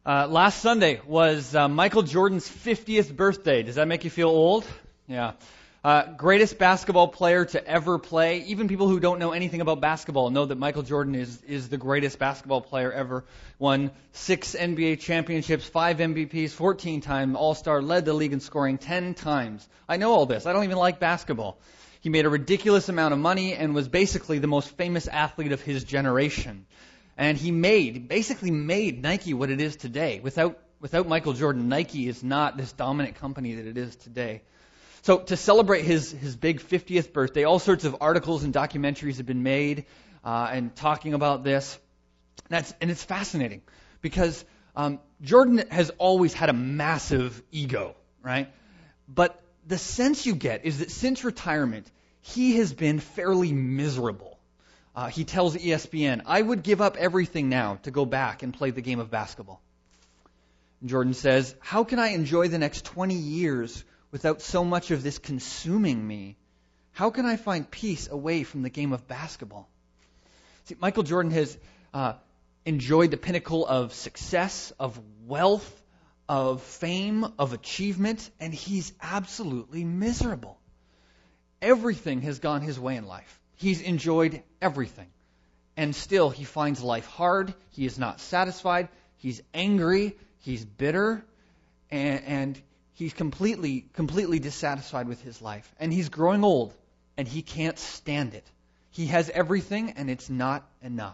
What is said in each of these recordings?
Last Sunday was Michael Jordan's 50th birthday. Does that make you feel old? Yeah. Greatest basketball player to ever play. Even people who don't know anything about basketball know that Michael Jordan is the greatest basketball player ever. Won 6 NBA championships, 5 MVPs, 14-time All-Star, led the league in scoring 10 times. I know all this. I don't even like basketball. He made a ridiculous amount of money and was basically the most famous athlete of his generation. And he basically made Nike what it is today. Without Michael Jordan, Nike is not this dominant company that it is today. So to celebrate his big 50th birthday, all sorts of articles and documentaries have been made and talking about this. And it's fascinating because Jordan has always had a massive ego, right? But the sense you get is that since retirement, he has been fairly miserable. He tells ESPN, "I would give up everything now to go back and play the game of basketball." And Jordan says, "How can I enjoy the next 20 years without so much of this consuming me? How can I find peace away from the game of basketball?" See, Michael Jordan has enjoyed the pinnacle of success, of wealth, of fame, of achievement, and he's absolutely miserable. Everything has gone his way in life. He's enjoyed everything. And still, he finds life hard. He is not satisfied. He's angry. He's bitter. And he's completely dissatisfied with his life. And he's growing old, and he can't stand it. He has everything, and it's not enough.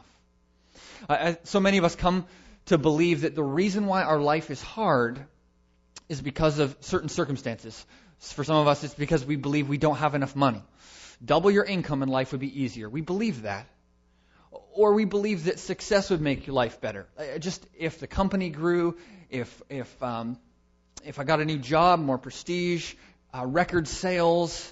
So many of us come to believe that the reason why our life is hard is because of certain circumstances. For some of us, it's because we believe we don't have enough money. Double your income and life would be easier. We believe that. Or we believe that success would make your life better. Just if the company grew, if I got a new job, more prestige, record sales,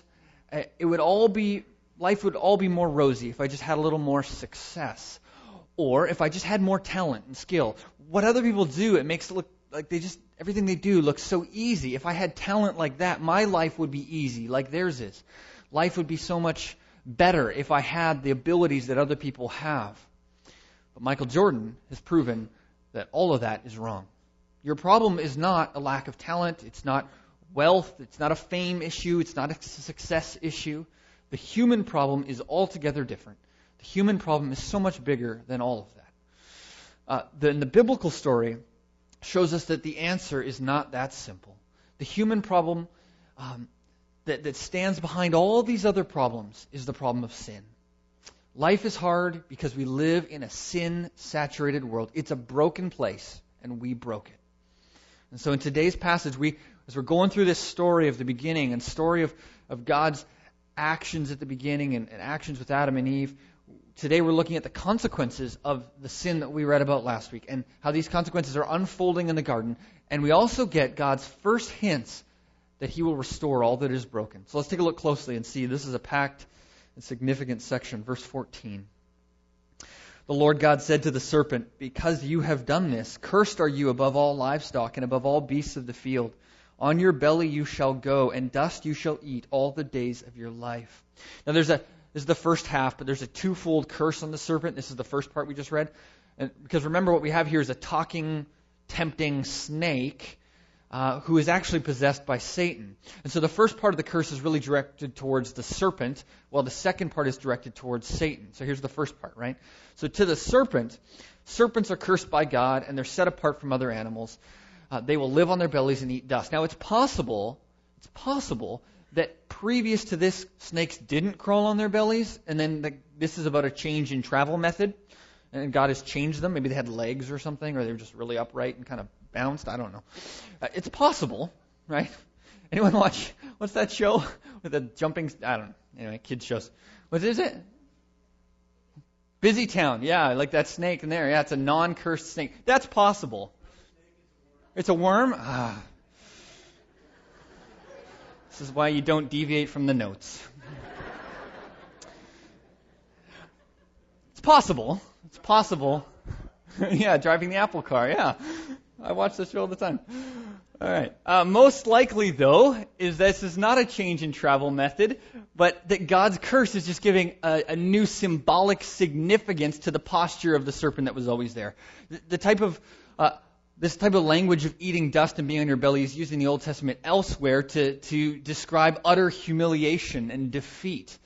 life would all be more rosy if I just had a little more success. Or if I just had more talent and skill. What other people do, it makes it look like everything they do looks so easy. If I had talent like that, my life would be easy, like theirs is. Life would be so much better if I had the abilities that other people have. But Michael Jordan has proven that all of that is wrong. Your problem is not a lack of talent. It's not wealth. It's not a fame issue. It's not a success issue. The human problem is altogether different. The human problem is so much bigger than all of that. The biblical story shows us that the answer is not that simple. The human problem that stands behind all these other problems is the problem of sin. Life is hard because we live in a sin-saturated world. It's a broken place, and we broke it. And so in today's passage, as we're going through this story of the beginning and story of God's actions at the beginning and actions with Adam and Eve, today we're looking at the consequences of the sin that we read about last week and how these consequences are unfolding in the garden. And we also get God's first hints that He will restore all that is broken. So let's take a look closely and see. This is a packed and significant section. Verse 14. The Lord God said to the serpent, "Because you have done this, cursed are you above all livestock and above all beasts of the field. On your belly you shall go, and dust you shall eat all the days of your life." Now this is the first half, but there's a twofold curse on the serpent. This is the first part we just read. And because remember, what we have here is a talking, tempting snake who is actually possessed by Satan. And so the first part of the curse is really directed towards the serpent, while the second part is directed towards Satan. So here's the first part, right? So to the serpent, serpents are cursed by God, and they're set apart from other animals. They will live on their bellies and eat dust. Now it's possible that previous to this, snakes didn't crawl on their bellies, and then this is about a change in travel method, and God has changed them. Maybe they had legs or something, or they were just really upright and kind of bounced. I don't know. It's possible, right? Anyone what's that show with the jumping? I don't know. Anyway, kids shows. What is it? Busy Town. Yeah, like that snake in there. Yeah, it's a non-cursed snake. That's possible. It's a worm? This is why you don't deviate from the notes. It's possible. It's possible. Yeah, driving the Apple car. Yeah. I watch this show all the time. All right. Most likely, though, is this is not a change in travel method, but that God's curse is just giving a new symbolic significance to the posture of the serpent that was always there. The type of This type of language of eating dust and being on your belly is used in the Old Testament elsewhere to describe utter humiliation and defeat.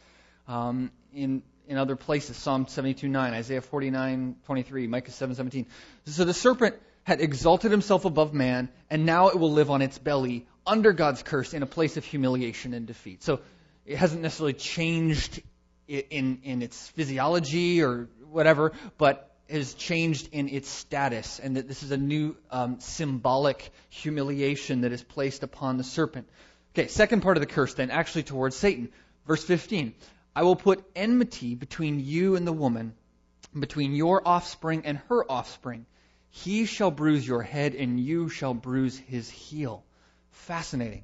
In other places, Psalm 72:9, Isaiah 49:23, Micah 7:17. So the serpent had exalted himself above man, and now it will live on its belly under God's curse in a place of humiliation and defeat. So it hasn't necessarily changed in its physiology or whatever, but has changed in its status, and that this is a new symbolic humiliation that is placed upon the serpent. Okay, second part of the curse then, actually towards Satan. Verse 15, I will put enmity between you and the woman, between your offspring and her offspring. He shall bruise your head, and you shall bruise his heel. Fascinating.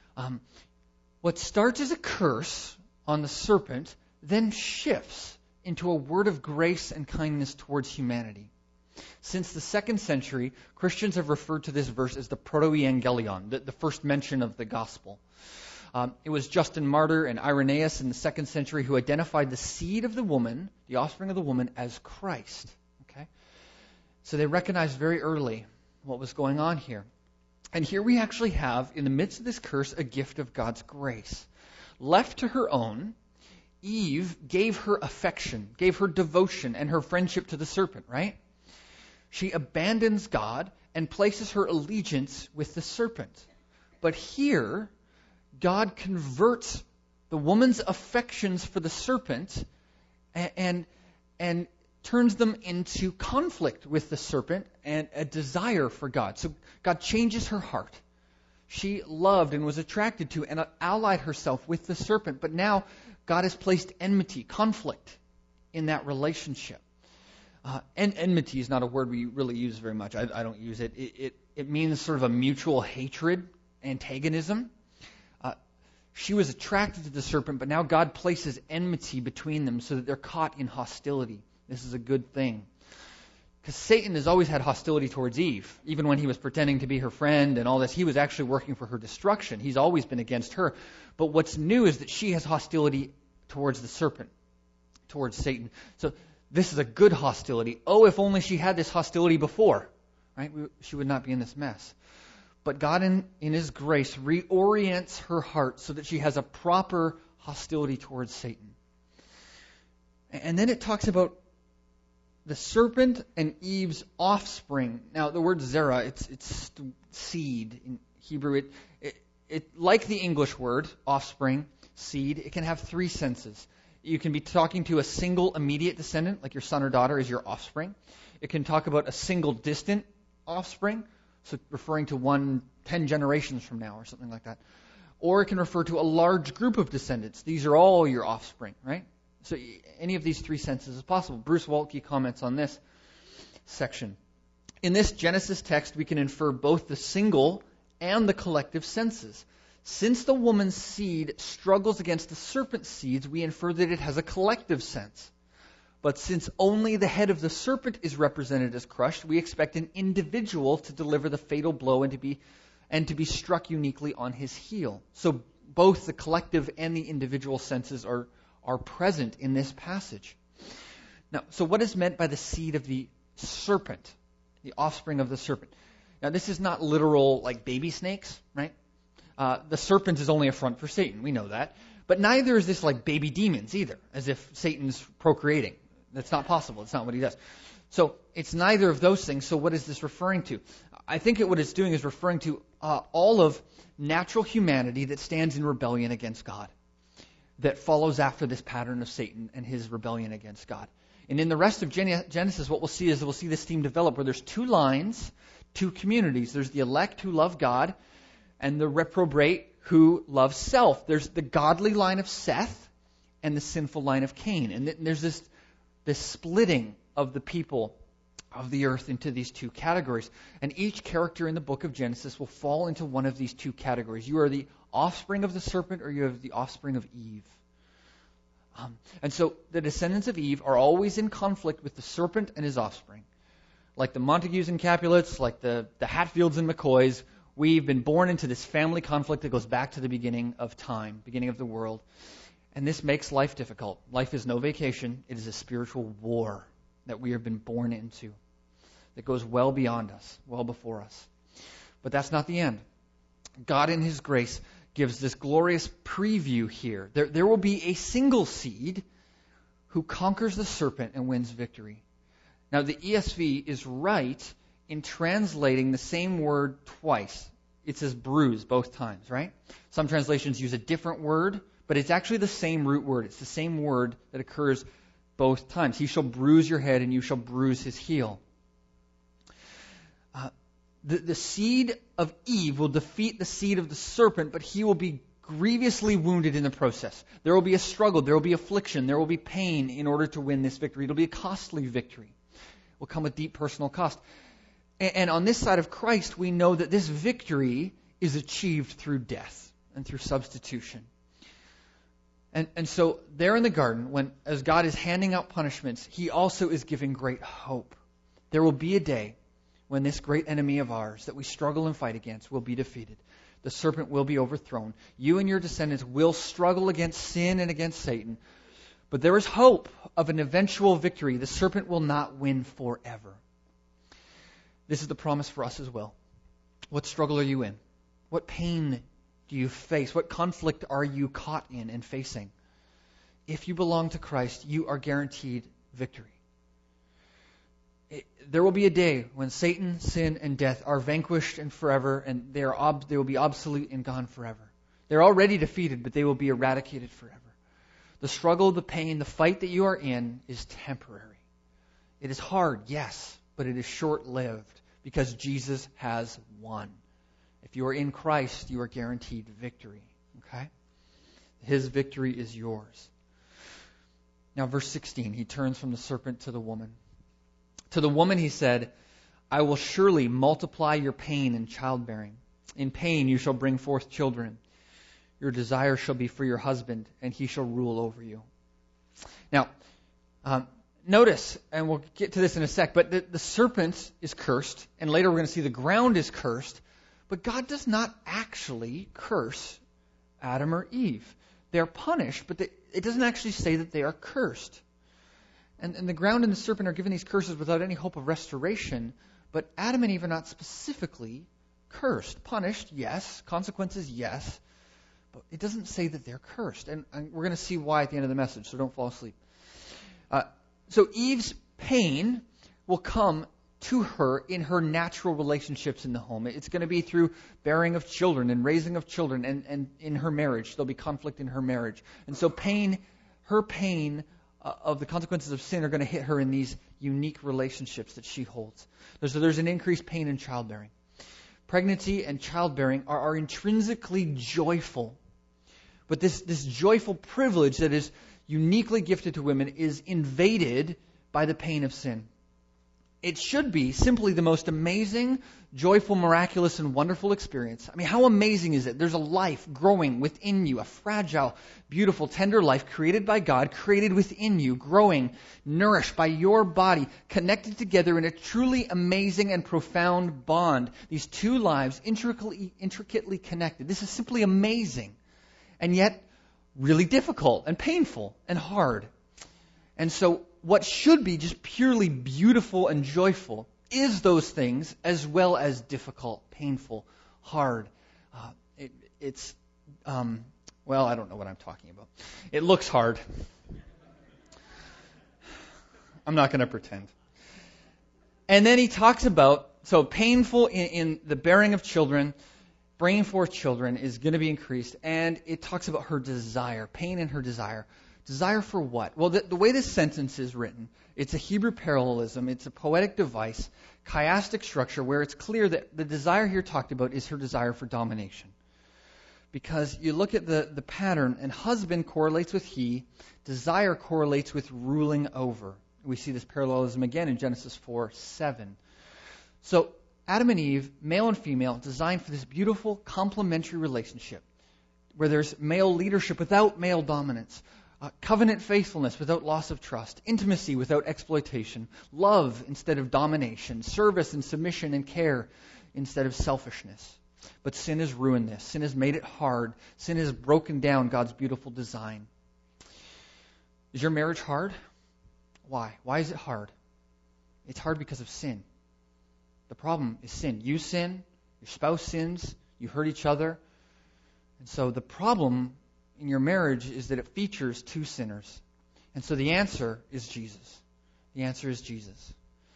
What starts as a curse on the serpent then shifts into a word of grace and kindness towards humanity. Since the 2nd century, Christians have referred to this verse as the Proto-Evangelion, the first mention of the gospel. It was Justin Martyr and Irenaeus in the 2nd century who identified the seed of the woman, the offspring of the woman, as Christ. Okay? So they recognized very early what was going on here. And here we actually have, in the midst of this curse, a gift of God's grace. Left to her own, Eve gave her affection, gave her devotion and her friendship to the serpent, right? She abandons God and places her allegiance with the serpent. But here, God converts the woman's affections for the serpent and turns them into conflict with the serpent and a desire for God. So God changes her heart. She loved and was attracted to and allied herself with the serpent, but now God has placed enmity, conflict, in that relationship. And enmity is not a word we really use very much. I don't use it. It means sort of a mutual hatred, antagonism. She was attracted to the serpent, but now God places enmity between them so that they're caught in hostility. This is a good thing. Because Satan has always had hostility towards Eve. Even when he was pretending to be her friend and all this, he was actually working for her destruction. He's always been against her. But what's new is that she has hostility towards the serpent, towards Satan. So this is a good hostility. Oh, if only she had this hostility before, right? She would not be in this mess. But God, in His grace, reorients her heart so that she has a proper hostility towards Satan. And then it talks about the serpent and Eve's offspring. Now, the word zera, it's seed in Hebrew. It like the English word, offspring, seed, it can have 3 senses. You can be talking to a single immediate descendant, like your son or daughter is your offspring. It can talk about a single distant offspring, so referring to 10 generations from now or something like that. Or it can refer to a large group of descendants. These are all your offspring, right? So any of these 3 senses is possible. Bruce Waltke comments on this section. In this Genesis text, we can infer both the single and the collective senses. Since the woman's seed struggles against the serpent's seeds, we infer that it has a collective sense. But since only the head of the serpent is represented as crushed, we expect an individual to deliver the fatal blow and to be struck uniquely on his heel. So both the collective and the individual senses are present in this passage. Now, so what is meant by the seed of the serpent, the offspring of the serpent? Now, this is not literal like baby snakes, right? The serpent is only a front for Satan. We know that. But neither is this like baby demons either, as if Satan's procreating. That's not possible. It's not what he does. So it's neither of those things. So what is this referring to? I think what it's doing is referring to all of natural humanity that stands in rebellion against God, that follows after this pattern of Satan and his rebellion against God. And in the rest of Genesis, what we'll see is we'll see this theme develop where there's 2 lines, 2 communities. There's the elect who love God and the reprobate who love self. There's the godly line of Seth and the sinful line of Cain. And there's this splitting of the people of the earth into these 2 categories. And each character in the book of Genesis will fall into one of these 2 categories. You are the offspring of the serpent or you are the offspring of Eve. And so the descendants of Eve are always in conflict with the serpent and his offspring. Like the Montagues and Capulets, like the Hatfields and McCoys, we've been born into this family conflict that goes back to the beginning of time, beginning of the world. And this makes life difficult. Life is no vacation. It is a spiritual war that we have been born into. that goes well beyond us, well before us. But that's not the end. God in His grace gives this glorious preview here. There will be a single seed who conquers the serpent and wins victory. Now, the ESV is right in translating the same word twice. It says bruise both times, right? Some translations use a different word, but it's actually the same root word. It's the same word that occurs both times. He shall bruise your head and you shall bruise his heel. The seed of Eve will defeat the seed of the serpent, but he will be grievously wounded in the process. There will be a struggle. There will be affliction. There will be pain in order to win this victory. It'll be a costly victory. It will come with deep personal cost. And on this side of Christ, we know that this victory is achieved through death and through substitution. And so there in the garden, as God is handing out punishments, He also is giving great hope. There will be a day when this great enemy of ours that we struggle and fight against will be defeated. The serpent will be overthrown. You and your descendants will struggle against sin and against Satan. But there is hope of an eventual victory. The serpent will not win forever. This is the promise for us as well. What struggle are you in? What pain do you face? What conflict are you caught in and facing? If you belong to Christ, you are guaranteed victory. There will be a day when Satan, sin, and death are vanquished and forever, and they will be obsolete and gone forever. They're already defeated, but they will be eradicated forever. The struggle, the pain, the fight that you are in is temporary. It is hard, yes, but it is short-lived because Jesus has won. If you are in Christ, you are guaranteed victory. Okay? His victory is yours. Now, verse 16, he turns from the serpent to the woman. To the woman he said, I will surely multiply your pain in childbearing. In pain you shall bring forth children. Your desire shall be for your husband, and he shall rule over you. Now, notice, and we'll get to this in a sec, but the serpent is cursed, and later we're going to see the ground is cursed, but God does not actually curse Adam or Eve. They're punished, but it doesn't actually say that they are cursed. And the ground and the serpent are given these curses without any hope of restoration, but Adam and Eve are not specifically cursed. Punished, yes. Consequences, yes. But it doesn't say that they're cursed. And we're going to see why at the end of the message, so don't fall asleep. So Eve's pain will come to her in her natural relationships in the home. It's going to be through bearing of children and raising of children, and in her marriage. There'll be conflict in her marriage. And so her pain of the consequences of sin are going to hit her in these unique relationships that she holds. So there's an increased pain in childbearing. Pregnancy and childbearing are intrinsically joyful. But this joyful privilege that is uniquely gifted to women is invaded by the pain of sin. It should be simply the most amazing, joyful, miraculous, and wonderful experience. I mean, how amazing is it? There's a life growing within you, a fragile, beautiful, tender life created by God, created within you, growing, nourished by your body, connected together in a truly amazing and profound bond. These two lives intricately connected. This is simply amazing, and yet really difficult and painful and hard. And so what should be just purely beautiful and joyful is those things, as well as difficult, painful, hard. Well, I don't know what I'm talking about. It looks hard. I'm not going to pretend. And then he talks about, so painful in the bearing of children, bringing forth children is going to be increased. And it talks about her desire, pain in her desire. Desire for what? Well, the way this sentence is written, it's a Hebrew parallelism. It's a poetic device, chiastic structure, where it's clear that the desire here talked about is her desire for domination. Because you look at the pattern, and husband correlates with he, desire correlates with ruling over. We see this parallelism again in Genesis 4:7. So Adam and Eve, male and female, designed for this beautiful complementary relationship where there's male leadership without male dominance. Covenant faithfulness without loss of trust, intimacy without exploitation, love instead of domination, service and submission and care instead of selfishness. But sin has ruined this. Sin has made it hard. Sin has broken down God's beautiful design. Is your marriage hard? Why? Why is it hard? It's hard because of sin. The problem is sin. You sin, your spouse sins, you hurt each other. And so the problem in your marriage is that it features two sinners. And so the answer is Jesus. The answer is Jesus.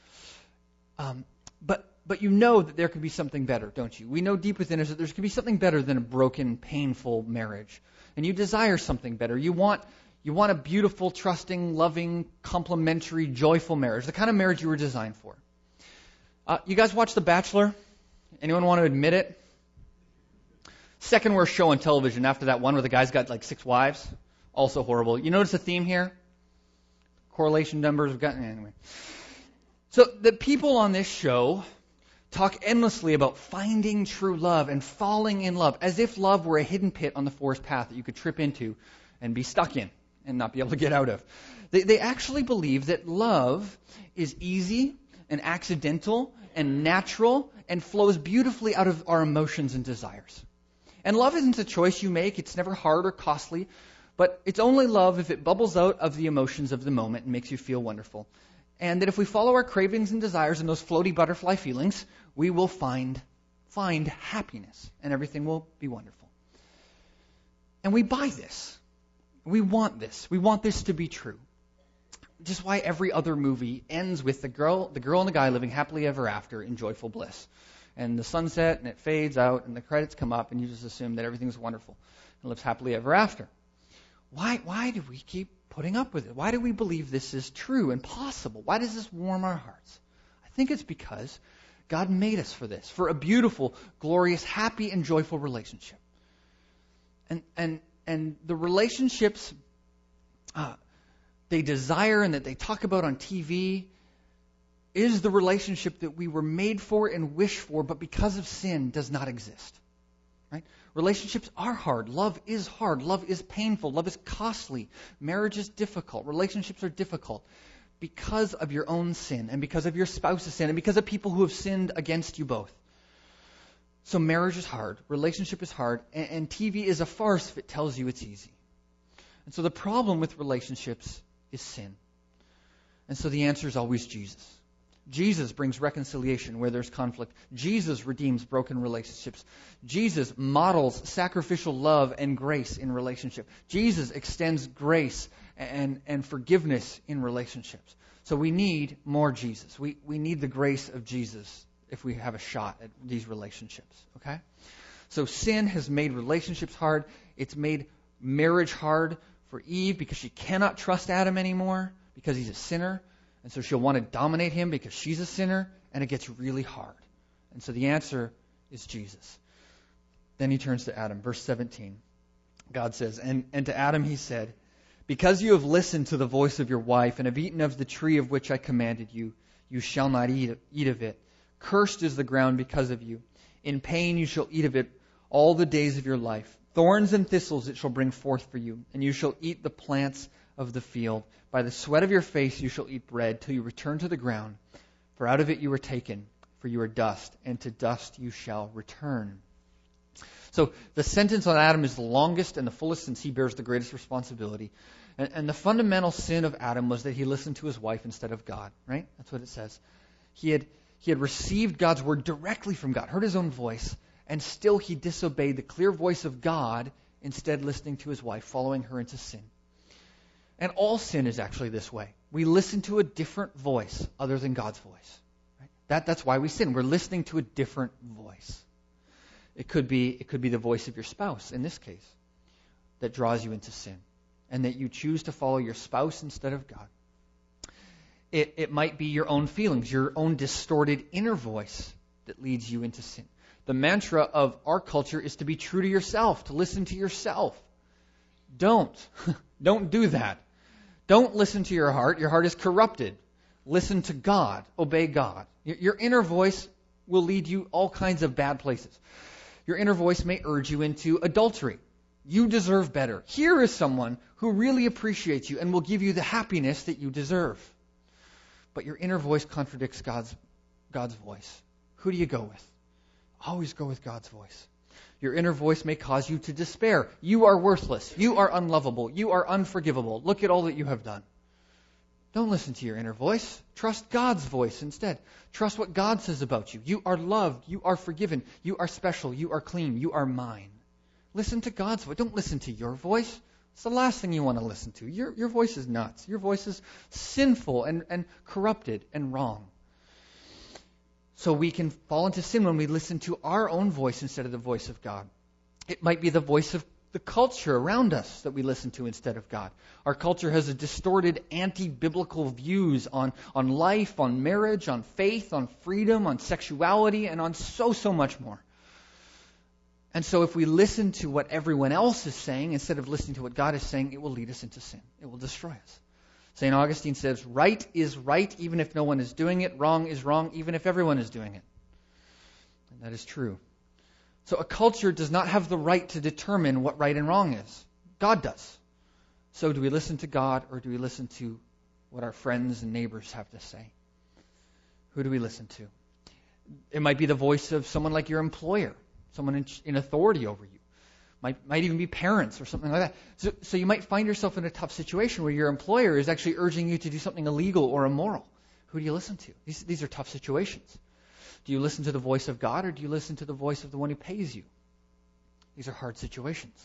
But you know that there could be something better, don't you? We know deep within us that there could be something better than a broken, painful marriage. And you desire something better. You want a beautiful, trusting, loving, complimentary, joyful marriage. The kind of marriage you were designed for. You guys watch The Bachelor? Anyone want to admit it? Second worst show on television after that one where the guy's got like 6 wives. Also horrible. You notice a theme here? Correlation numbers have gotten... Anyway. So the people on this show talk endlessly about finding true love and falling in love, as if love were a hidden pit on the forest path that you could trip into and be stuck in and not be able to get out of. They actually believe that love is easy and accidental and natural and flows beautifully out of our emotions and desires. And love isn't a choice you make. It's never hard or costly, but it's only love if it bubbles out of the emotions of the moment and makes you feel wonderful. And that if we follow our cravings and desires and those floaty butterfly feelings, we will find happiness and everything will be wonderful. And we buy this. We want this. We want this to be true. Just why every other movie ends with the girl and the guy living happily ever after in joyful bliss. And the sunset and it fades out and the credits come up and you just assume that everything's wonderful and lives happily ever after. Why do we keep putting up with it? Why do we believe this is true and possible? Why does this warm our hearts? I think it's because God made us for this, for a beautiful, glorious, happy, and joyful relationship. And the relationships they desire and that they talk about on TV is the relationship that we were made for and wish for, but because of sin does not exist. Right? Relationships are hard. Love is hard. Love is painful. Love is costly. Marriage is difficult. Relationships are difficult because of your own sin and because of your spouse's sin and because of people who have sinned against you both. So marriage is hard. Relationship is hard. And TV is a farce if it tells you it's easy. And so the problem with relationships is sin. And so the answer is always Jesus. Jesus brings reconciliation where there's conflict. Jesus redeems broken relationships. Jesus models sacrificial love and grace in relationship. Jesus extends grace and forgiveness in relationships. So we need more Jesus. We need the grace of Jesus if we have a shot at these relationships. Okay? So sin has made relationships hard. It's made marriage hard for Eve because she cannot trust Adam anymore because he's a sinner. And so she'll want to dominate him because she's a sinner, and it gets really hard. And so the answer is Jesus. Then he turns to Adam. Verse 17. God says, and to Adam he said, because you have listened to the voice of your wife and have eaten of the tree of which I commanded you, you shall not eat of it. Cursed is the ground because of you. In pain you shall eat of it all the days of your life. Thorns and thistles it shall bring forth for you, and you shall eat the plants of the field. By the sweat of your face you shall eat bread till you return to the ground. For out of it you were taken, for you are dust, and to dust you shall return. So the sentence on Adam is the longest and the fullest since he bears the greatest responsibility. And the fundamental sin of Adam was that he listened to his wife instead of God, right? That's what it says. He had received God's word directly from God, heard his own voice, and still he disobeyed the clear voice of God, instead listening to his wife, following her into sin. And all sin is actually this way. We listen to a different voice other than God's voice. Right? That's why we sin. We're listening to a different voice. It could be the voice of your spouse, in this case, that draws you into sin. And that you choose to follow your spouse instead of God. It might be your own feelings, your own distorted inner voice that leads you into sin. The mantra of our culture is to be true to yourself, to listen to yourself. Don't do that. Don't listen to your heart. Your heart is corrupted. Listen to God. Obey God. Your inner voice will lead you all kinds of bad places. Your inner voice may urge you into adultery. You deserve better. Here is someone who really appreciates you and will give you the happiness that you deserve. But your inner voice contradicts God's voice. Who do you go with? Always go with God's voice. Your inner voice may cause you to despair. You are worthless. You are unlovable. You are unforgivable. Look at all that you have done. Don't listen to your inner voice. Trust God's voice instead. Trust what God says about you. You are loved. You are forgiven. You are special. You are clean. You are mine. Listen to God's voice. Don't listen to your voice. It's the last thing you want to listen to. Your voice is nuts. Your voice is sinful and corrupted and wrong. So we can fall into sin when we listen to our own voice instead of the voice of God. It might be the voice of the culture around us that we listen to instead of God. Our culture has a distorted anti-biblical views on life, on marriage, on faith, on freedom, on sexuality, and on so much more. And so if we listen to what everyone else is saying instead of listening to what God is saying, it will lead us into sin. It will destroy us. St. Augustine says, right is right even if no one is doing it. Wrong is wrong even if everyone is doing it. And that is true. So a culture does not have the right to determine what right and wrong is. God does. So do we listen to God or do we listen to what our friends and neighbors have to say? Who do we listen to? It might be the voice of someone like your employer, someone in authority over you. Might even be parents or something like that. So you might find yourself in a tough situation where your employer is actually urging you to do something illegal or immoral. Who do you listen to? These are tough situations. Do you listen to the voice of God or do you listen to the voice of the one who pays you? These are hard situations.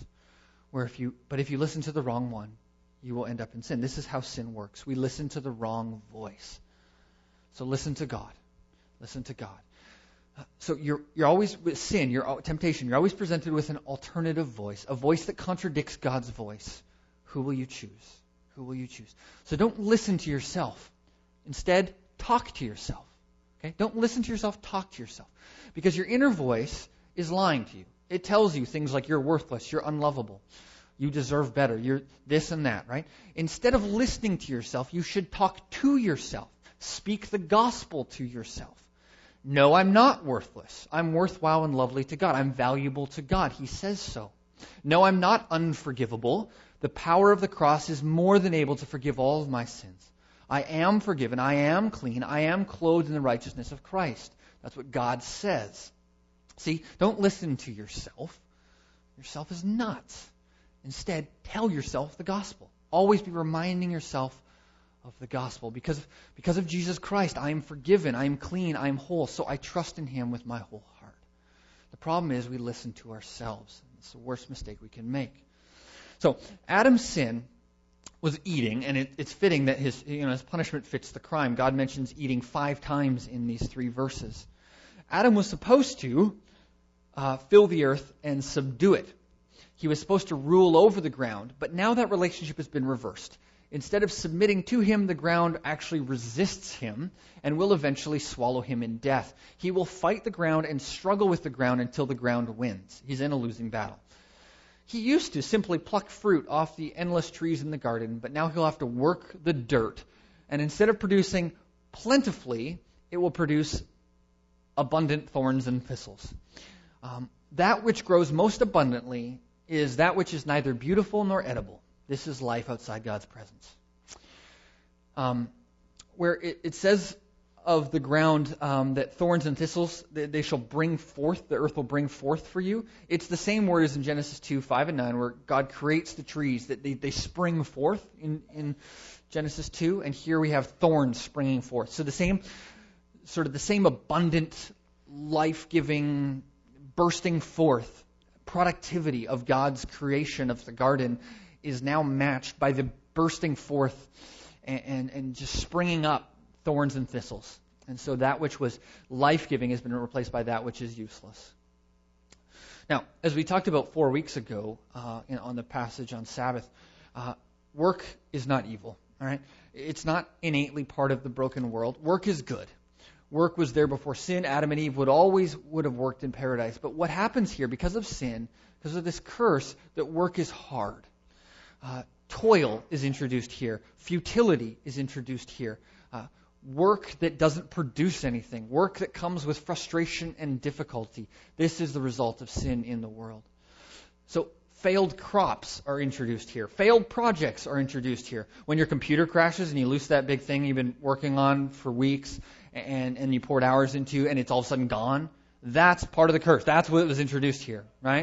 But if you listen to the wrong one, you will end up in sin. This is how sin works. We listen to the wrong voice. So listen to God. Listen to God. So you're always, with sin, your temptation, you're always presented with an alternative voice, a voice that contradicts God's voice. Who will you choose? Who will you choose? So don't listen to yourself. Instead, talk to yourself. Okay? Don't listen to yourself, talk to yourself. Because your inner voice is lying to you. It tells you things like you're worthless, you're unlovable, you deserve better, you're this and that, right? Instead of listening to yourself, you should talk to yourself. Speak the gospel to yourself. No, I'm not worthless. I'm worthwhile and lovely to God. I'm valuable to God. He says so. No, I'm not unforgivable. The power of the cross is more than able to forgive all of my sins. I am forgiven. I am clean. I am clothed in the righteousness of Christ. That's what God says. See, don't listen to yourself. Yourself is nuts. Instead, tell yourself the gospel. Always be reminding yourself of the gospel. Because of Jesus Christ, I am forgiven, I am clean, I am whole, so I trust in Him with my whole heart. The problem is we listen to ourselves. It's the worst mistake we can make. So Adam's sin was eating, and it's fitting that his punishment fits the crime. God mentions eating 5 times in these 3 verses. Adam was supposed to fill the earth and subdue it. He was supposed to rule over the ground, but now that relationship has been reversed. Instead of submitting to him, the ground actually resists him and will eventually swallow him in death. He will fight the ground and struggle with the ground until the ground wins. He's in a losing battle. He used to simply pluck fruit off the endless trees in the garden, but now he'll have to work the dirt. And instead of producing plentifully, it will produce abundant thorns and thistles. That which grows most abundantly is that which is neither beautiful nor edible. This is life outside God's presence. Where it says of the ground that thorns and thistles, they shall bring forth, the earth will bring forth for you. It's the same word as in Genesis 2, 5 and 9, where God creates the trees, that they spring forth in Genesis 2, and here we have thorns springing forth. So the same abundant, life-giving, bursting forth productivity of God's creation of the garden is now matched by the bursting forth and just springing up thorns and thistles. And so that which was life-giving has been replaced by that which is useless. Now, as we talked about 4 weeks ago on the passage on Sabbath, work is not evil. All right, it's not innately part of the broken world. Work is good. Work was there before sin. Adam and Eve would have worked in paradise. But what happens here, because of sin, because of this curse, that work is hard. Toil is introduced here. Futility is introduced here. Work that doesn't produce anything. Work that comes with frustration and difficulty. This is the result of sin in the world. So failed crops are introduced here. Failed projects are introduced here. When your computer crashes and you lose that big thing you've been working on for weeks and you poured hours into and it's all of a sudden gone, that's part of the curse. That's what was introduced here, right?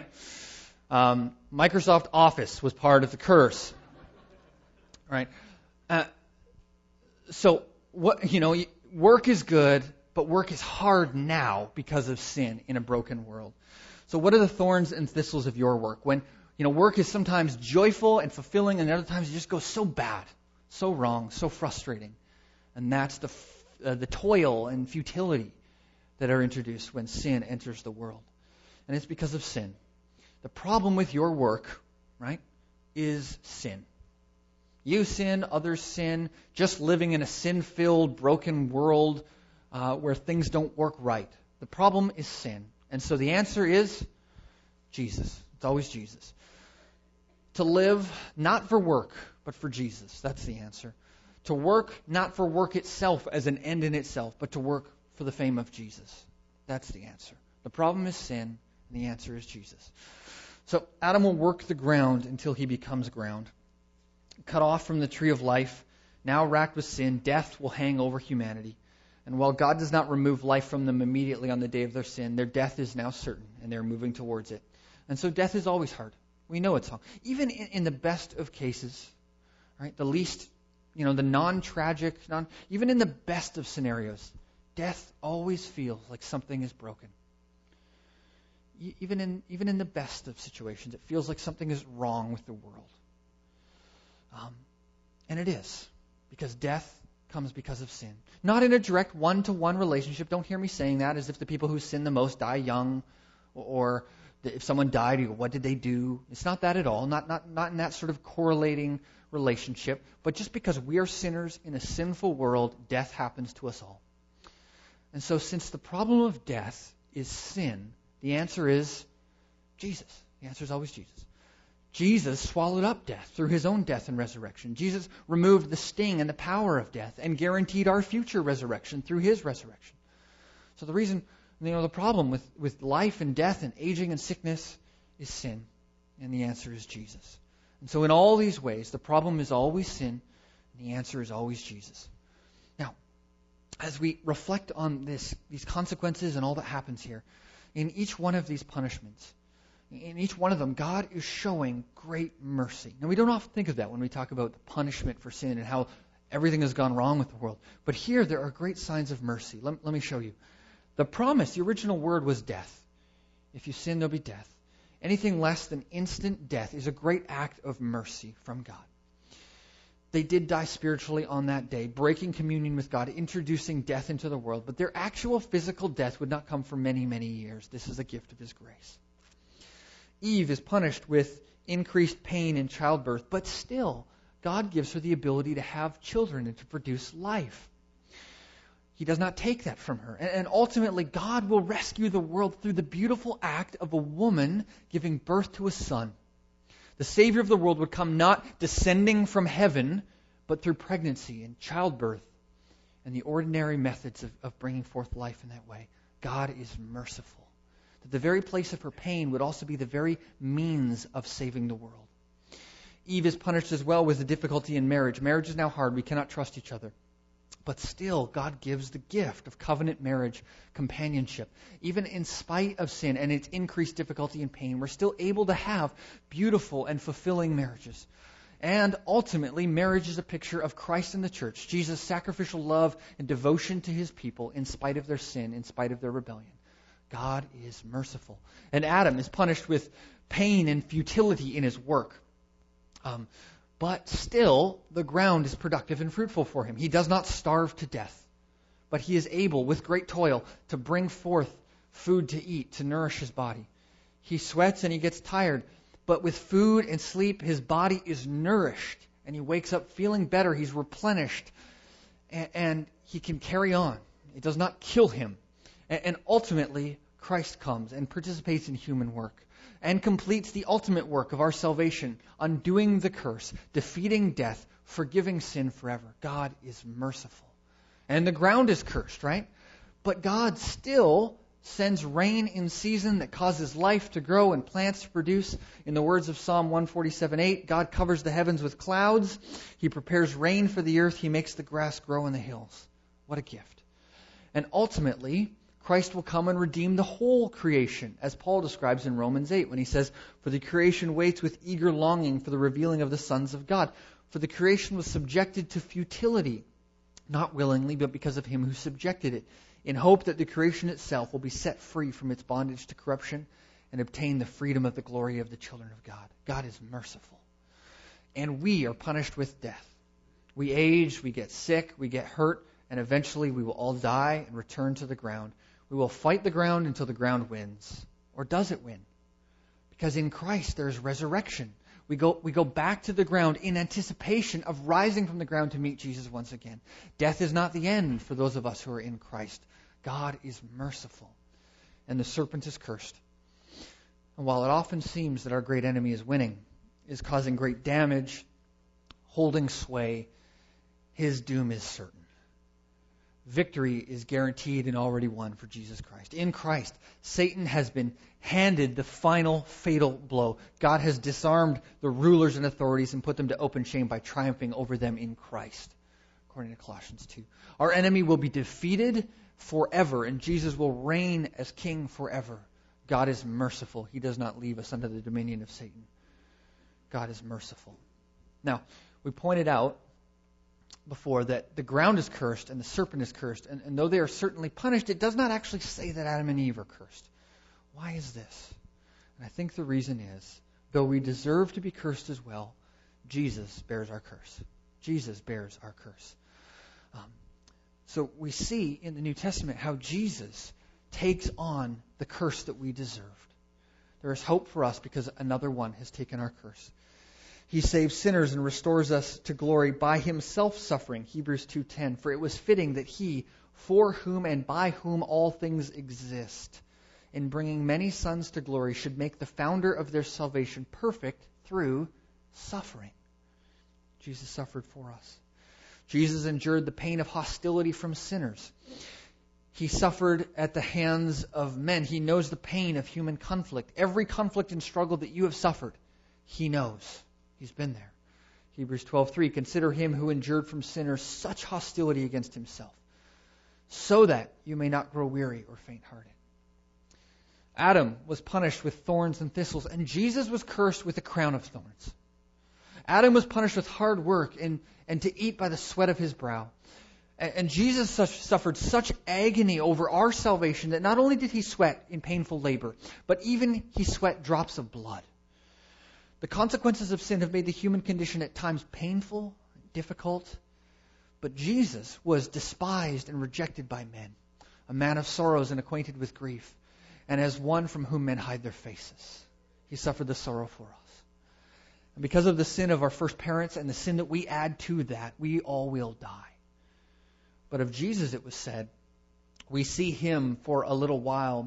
Microsoft Office was part of the curse, right? So work is good, but work is hard now because of sin in a broken world. So what are the thorns and thistles of your work? When work is sometimes joyful and fulfilling, and other times it just goes so bad, so wrong, so frustrating. And that's the toil and futility that are introduced when sin enters the world. And it's because of sin. The problem with your work, right, is sin. You sin, others sin, just living in a sin-filled, broken world where things don't work right. The problem is sin. And so the answer is Jesus. It's always Jesus. To live not for work, but for Jesus. That's the answer. To work not for work itself as an end in itself, but to work for the fame of Jesus. That's the answer. The problem is sin, and the answer is Jesus. So Adam will work the ground until he becomes ground. Cut off from the tree of life, now racked with sin, death will hang over humanity. And while God does not remove life from them immediately on the day of their sin, their death is now certain, and they're moving towards it. And so death is always hard. We know it's hard. Even in the best of cases, right? The least, the non-tragic, even in the best of scenarios, death always feels like something is broken. Even in the best of situations, it feels like something is wrong with the world. And it is, because death comes because of sin. Not in a direct one-to-one relationship. Don't hear me saying that as if the people who sin the most die young, or if someone died, you go, what did they do? It's not that at all. Not in that sort of correlating relationship. But just because we are sinners in a sinful world, death happens to us all. And so since the problem of death is sin, the answer is Jesus. The answer is always Jesus. Jesus swallowed up death through his own death and resurrection. Jesus removed the sting and the power of death and guaranteed our future resurrection through his resurrection. So the reason, the problem with life and death and aging and sickness is sin. And the answer is Jesus. And so in all these ways, the problem is always sin, and the answer is always Jesus. Now, as we reflect on these consequences and all that happens here, in each one of these punishments, in each one of them, God is showing great mercy. Now, we don't often think of that when we talk about the punishment for sin and how everything has gone wrong with the world. But here, there are great signs of mercy. Let me show you. The promise, the original word was death. If you sin, there'll be death. Anything less than instant death is a great act of mercy from God. They did die spiritually on that day, breaking communion with God, introducing death into the world. But their actual physical death would not come for many, many years. This is a gift of his grace. Eve is punished with increased pain in childbirth, but still, God gives her the ability to have children and to produce life. He does not take that from her. And ultimately, God will rescue the world through the beautiful act of a woman giving birth to a son. The Savior of the world would come not descending from heaven, but through pregnancy and childbirth and the ordinary methods of bringing forth life in that way. God is merciful. That the very place of her pain would also be the very means of saving the world. Eve is punished as well with the difficulty in marriage. Marriage is now hard. We cannot trust each other. But still, God gives the gift of covenant marriage, companionship. Even in spite of sin and its increased difficulty and pain, we're still able to have beautiful and fulfilling marriages. And ultimately, marriage is a picture of Christ and the church, Jesus' sacrificial love and devotion to his people in spite of their sin, in spite of their rebellion. God is merciful. And Adam is punished with pain and futility in his work. But still, the ground is productive and fruitful for him. He does not starve to death, but he is able, with great toil, to bring forth food to eat, to nourish his body. He sweats and he gets tired, but with food and sleep, his body is nourished, and he wakes up feeling better. He's replenished, and he can carry on. It does not kill him. And ultimately, Christ comes and participates in human work and completes the ultimate work of our salvation, undoing the curse, defeating death, forgiving sin forever. God is merciful. And the ground is cursed, right? But God still sends rain in season that causes life to grow and plants to produce. In the words of Psalm 147:8, God covers the heavens with clouds. He prepares rain for the earth. He makes the grass grow in the hills. What a gift. And ultimately, Christ will come and redeem the whole creation, as Paul describes in Romans 8 when he says, "For the creation waits with eager longing for the revealing of the sons of God. For the creation was subjected to futility, not willingly, but because of him who subjected it, in hope that the creation itself will be set free from its bondage to corruption and obtain the freedom of the glory of the children of God. God is merciful. And we are punished with death. We age, we get sick, we get hurt, and eventually we will all die and return to the ground. We will fight the ground until the ground wins. Or does it win? Because in Christ there is resurrection. We go back to the ground in anticipation of rising from the ground to meet Jesus once again. Death is not the end for those of us who are in Christ. God is merciful. And the serpent is cursed. And while it often seems that our great enemy is winning, is causing great damage, holding sway, his doom is certain. Victory is guaranteed and already won for Jesus Christ. In Christ, Satan has been handed the final fatal blow. God has disarmed the rulers and authorities and put them to open shame by triumphing over them in Christ, according to Colossians 2. Our enemy will be defeated forever, and Jesus will reign as king forever. God is merciful. He does not leave us under the dominion of Satan. God is merciful. Now, we pointed out before that the ground is cursed and the serpent is cursed. And though they are certainly punished, it does not actually say that Adam and Eve are cursed. Why is this? And I think the reason is, though we deserve to be cursed as well, Jesus bears our curse. Jesus bears our curse. So we see in the New Testament how Jesus takes on the curse that we deserved. There is hope for us because another one has taken our curse. He saves sinners and restores us to glory by himself suffering, Hebrews 2:10. For it was fitting that he, for whom and by whom all things exist, in bringing many sons to glory, should make the founder of their salvation perfect through suffering. Jesus suffered for us. Jesus endured the pain of hostility from sinners. He suffered at the hands of men. He knows the pain of human conflict. Every conflict and struggle that you have suffered, he knows. He's been there. Hebrews 12:3, consider him who endured from sinners such hostility against himself, so that you may not grow weary or faint-hearted. Adam was punished with thorns and thistles, and Jesus was cursed with a crown of thorns. Adam was punished with hard work and to eat by the sweat of his brow. And Jesus suffered such agony over our salvation that not only did he sweat in painful labor, but even he sweat drops of blood. The consequences of sin have made the human condition at times painful, difficult, but Jesus was despised and rejected by men, a man of sorrows and acquainted with grief, and as one from whom men hide their faces. He suffered the sorrow for us. And because of the sin of our first parents and the sin that we add to that, we all will die. But of Jesus it was said, we see him who for a little while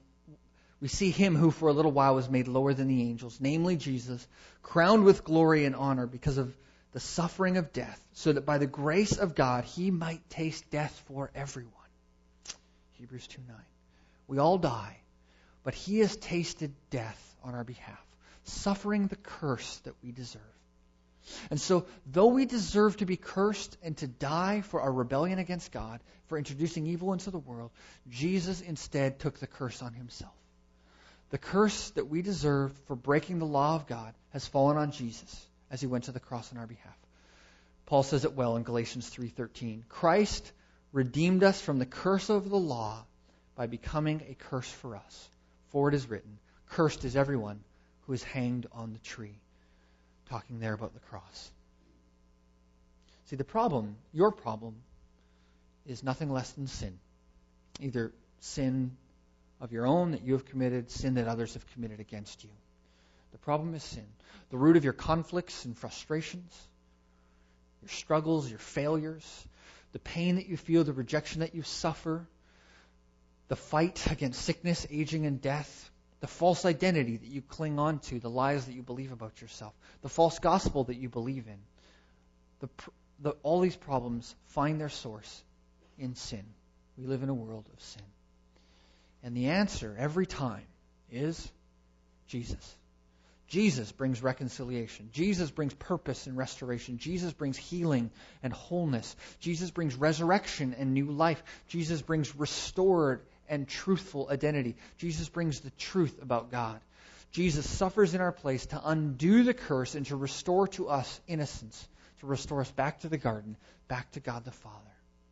was made lower than the angels, namely Jesus, crowned with glory and honor because of the suffering of death, so that by the grace of God he might taste death for everyone. Hebrews 2:9. We all die, but he has tasted death on our behalf, suffering the curse that we deserve. And so, though we deserve to be cursed and to die for our rebellion against God, for introducing evil into the world, Jesus instead took the curse on himself. The curse that we deserved for breaking the law of God has fallen on Jesus as he went to the cross on our behalf. Paul says it well in Galatians 3:13. Christ redeemed us from the curse of the law by becoming a curse for us. For it is written, cursed is everyone who is hanged on the tree. Talking there about the cross. See, the problem, your problem, is nothing less than sin. Either sin of your own that you have committed, sin that others have committed against you. The problem is sin. The root of your conflicts and frustrations, your struggles, your failures, the pain that you feel, the rejection that you suffer, the fight against sickness, aging, and death, the false identity that you cling on to, the lies that you believe about yourself, the false gospel that you believe in. All these problems find their source in sin. We live in a world of sin. And the answer every time is Jesus. Jesus brings reconciliation. Jesus brings purpose and restoration. Jesus brings healing and wholeness. Jesus brings resurrection and new life. Jesus brings restored and truthful identity. Jesus brings the truth about God. Jesus suffers in our place to undo the curse and to restore to us innocence, to restore us back to the garden, back to God the Father.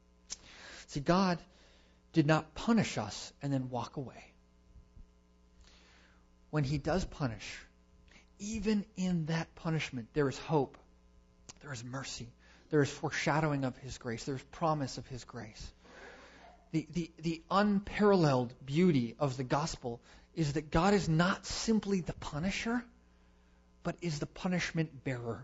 See, God did not punish us and then walk away. When he does punish, even in that punishment, there is hope. There is mercy. There is foreshadowing of his grace. There is promise of his grace. The unparalleled beauty of the gospel is that God is not simply the punisher, but is the punishment bearer.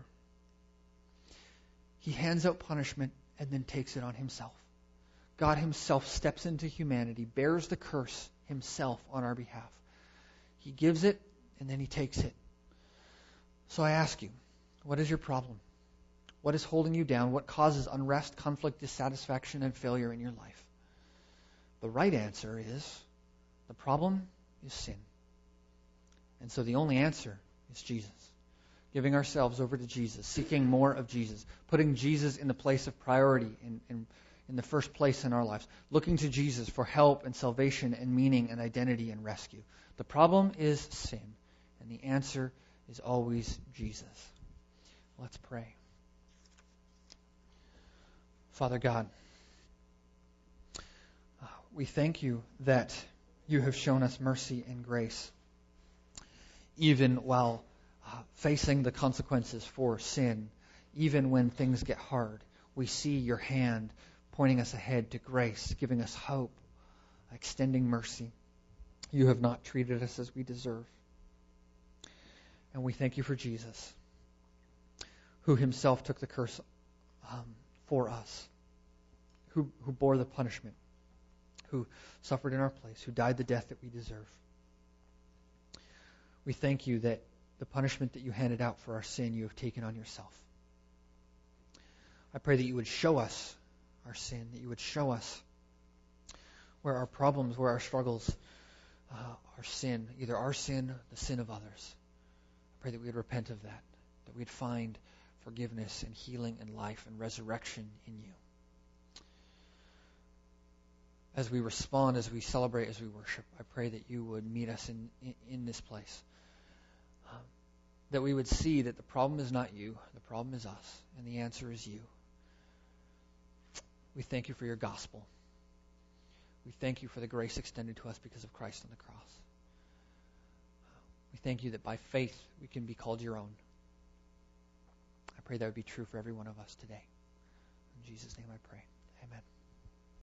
He hands out punishment and then takes it on himself. God himself steps into humanity, bears the curse himself on our behalf. He gives it and then he takes it. So I ask you, what is your problem? What is holding you down? What causes unrest, conflict, dissatisfaction, and failure in your life? The right answer is the problem is sin. And so the only answer is Jesus. Giving ourselves over to Jesus, seeking more of Jesus, putting Jesus in the place of priority, in the first place in our lives, looking to Jesus for help and salvation and meaning and identity and rescue. The problem is sin, and the answer is always Jesus. Let's pray. Father God, we thank you that you have shown us mercy and grace, even while facing the consequences for sin, even when things get hard. We see your hand pointing us ahead to grace, giving us hope, extending mercy. You have not treated us as we deserve. And we thank you for Jesus, who himself took the curse for us, who bore the punishment, who suffered in our place, who died the death that we deserve. We thank you that the punishment that you handed out for our sin, you have taken on yourself. I pray that you would show us our sin, that you would show us where our problems, where our struggles are sin, either our sin, the sin of others. I pray that we would repent of that we'd find forgiveness and healing and life and resurrection in you. As we respond, as we celebrate, as we worship, I pray that you would meet us in this place. That we would see that the problem is not you, the problem is us, and the answer is you. We thank you for your gospel. We thank you for the grace extended to us because of Christ on the cross. We thank you that by faith we can be called your own. I pray that would be true for every one of us today. In Jesus' name I pray. Amen.